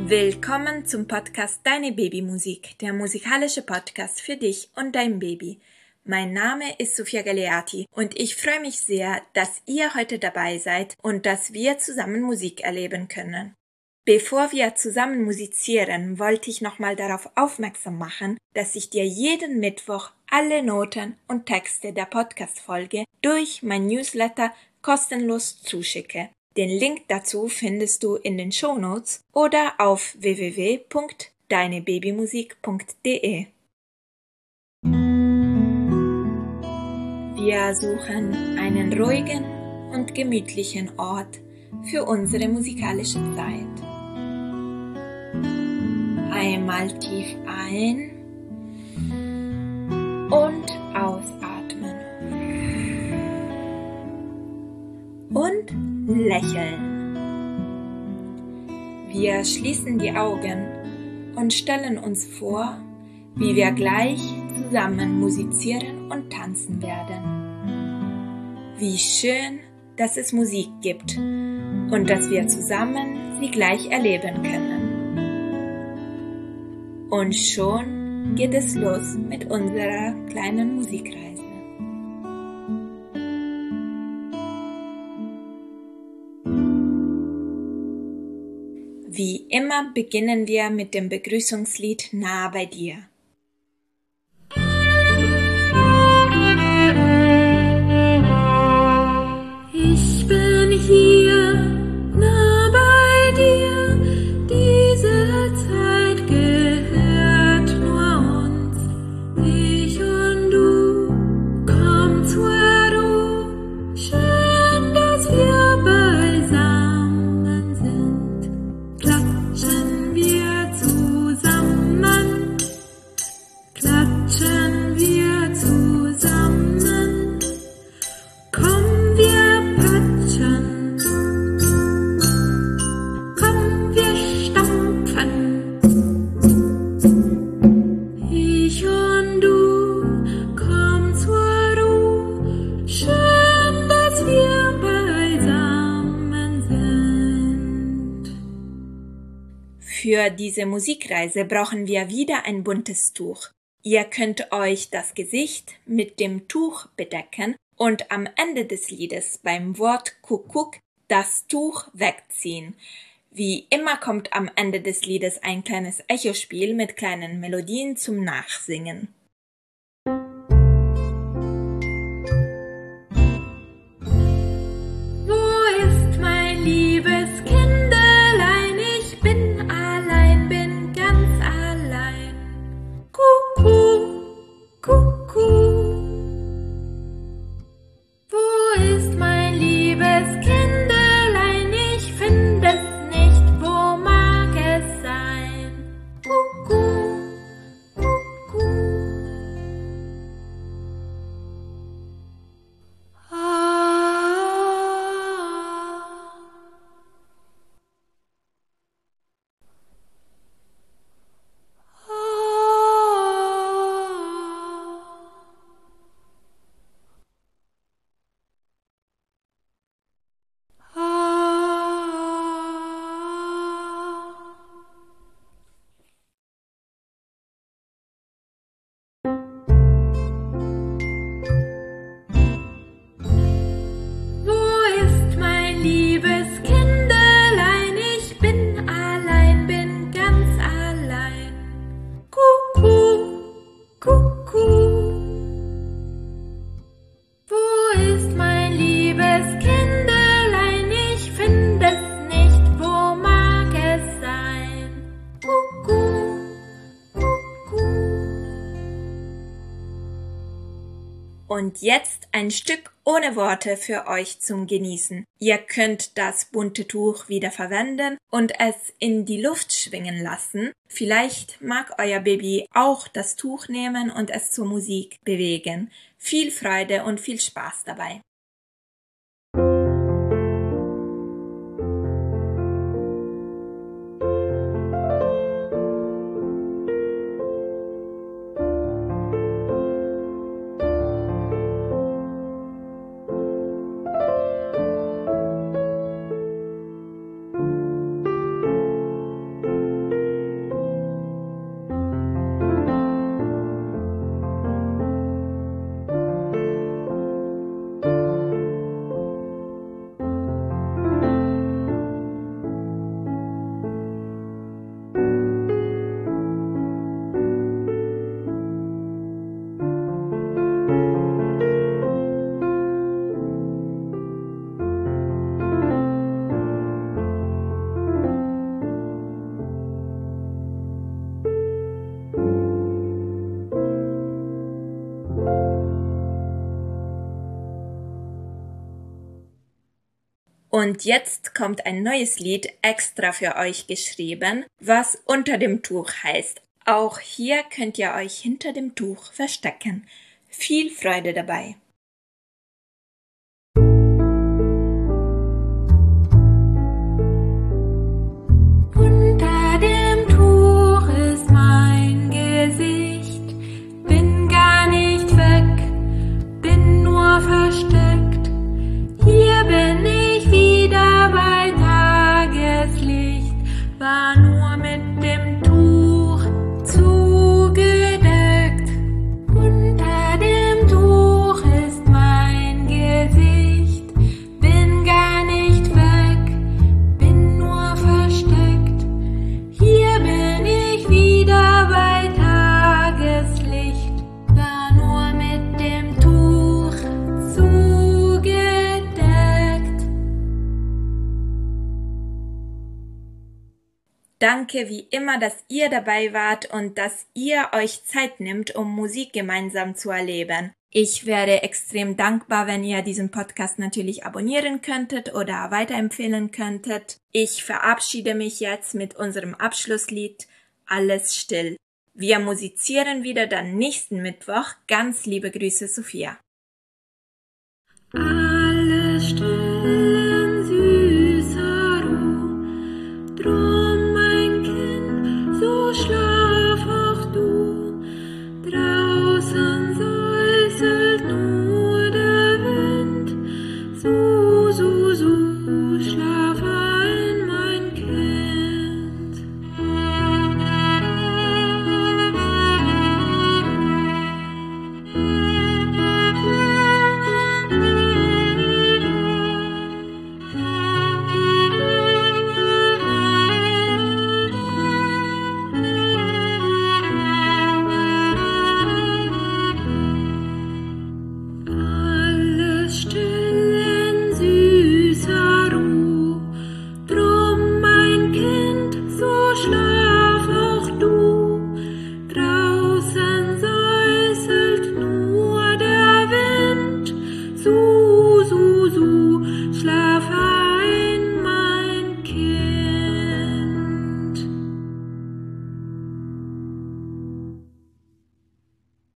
Willkommen zum Podcast Deine Babymusik, der musikalische Podcast für dich und dein Baby. Mein Name ist Sofia Galeati und ich freue mich sehr, dass ihr heute dabei seid und dass wir zusammen Musik erleben können. Bevor wir zusammen musizieren, wollte ich nochmal darauf aufmerksam machen, dass ich dir jeden Mittwoch alle Noten und Texte der Podcast-Folge durch mein Newsletter kostenlos zuschicke. Den Link dazu findest du in den Shownotes oder auf www.deinebabymusik.de. Wir suchen einen ruhigen und gemütlichen Ort für unsere musikalische Zeit. Einmal tief ein und ausatmen. Und lächeln. Wir schließen die Augen und stellen uns vor, wie wir gleich zusammen musizieren und tanzen werden. Wie schön, dass es Musik gibt und dass wir zusammen sie gleich erleben können. Und schon geht es los mit unserer kleinen Musikreise. Wie immer beginnen wir mit dem Begrüßungslied Nah bei dir. Ich bin hier, nah bei dir, diese Zeit gehört nur uns. Ich und du, komm zur Ruhe, schön, dass wir beisammen sind. Klatschen wir zusammen, klatschen wir zusammen, komm wir patschen, komm wir stampfen. Ich und du, komm zur Ruhe, schön, dass wir beisammen sind. Für diese Musikreise brauchen wir wieder ein buntes Tuch. Ihr könnt euch das Gesicht mit dem Tuch bedecken und am Ende des Liedes beim Wort Kuckuck das Tuch wegziehen. Wie immer kommt am Ende des Liedes ein kleines Echospiel mit kleinen Melodien zum Nachsingen. Wo ist mein liebes Kindelein? Ich bin allein, bin ganz allein. Kuckuck, Kuckuck. Wo ist mein liebes Kindelein? Ich finde es nicht, wo mag es sein? Kuckuck, Kuckuck. Wo ist mein liebes Kindelein? Ich bin allein, bin ganz allein. Kuckuck, Kuckuck. Wo ist mein liebes Kindelein? Ich finde es nicht, wo mag es sein? Kuckuck, Kuckuck. Und jetzt ein Stück ohne Worte für euch zum Genießen. Ihr könnt das bunte Tuch wieder verwenden und es in die Luft schwingen lassen. Vielleicht mag euer Baby auch das Tuch nehmen und es zur Musik bewegen. Viel Freude und viel Spaß dabei. Und jetzt kommt ein neues Lied extra für euch geschrieben, was Unter dem Tuch heißt. Auch hier könnt ihr euch hinter dem Tuch verstecken. Viel Freude dabei! Unter dem Tuch ist mein Gesicht, bin gar nicht weg, bin nur versteckt. Hier bin ich wieder bei Tageslicht, war nur mit dem Tuch zugedeckt. Unter dem Tuch ist mein Gesicht, bin gar nicht weg, bin nur versteckt. Hier bin ich wieder bei Tageslicht, war nur mit dem Tuch zugedeckt. Danke wie immer, dass ihr dabei wart und dass ihr euch Zeit nimmt, um Musik gemeinsam zu erleben. Ich wäre extrem dankbar, wenn ihr diesen Podcast natürlich abonnieren könntet oder weiterempfehlen könntet. Ich verabschiede mich jetzt mit unserem Abschlusslied Alles still. Wir musizieren wieder dann nächsten Mittwoch. Ganz liebe Grüße, Sophia.